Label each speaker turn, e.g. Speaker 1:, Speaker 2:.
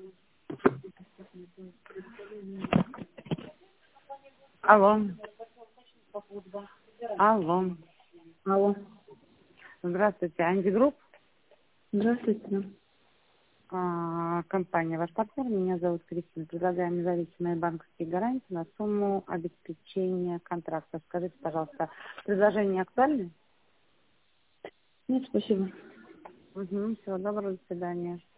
Speaker 1: Алло. Алло.
Speaker 2: Алло.
Speaker 1: Здравствуйте, Анди Групп.
Speaker 2: Здравствуйте.
Speaker 1: Компания «Ваш партнер». Меня зовут Кристина. Предлагаем независимые банковские гарантии на сумму обеспечения контракта. Скажите, пожалуйста, предложение актуальны?
Speaker 2: Нет, спасибо.
Speaker 1: Угу, всего доброго, до свидания.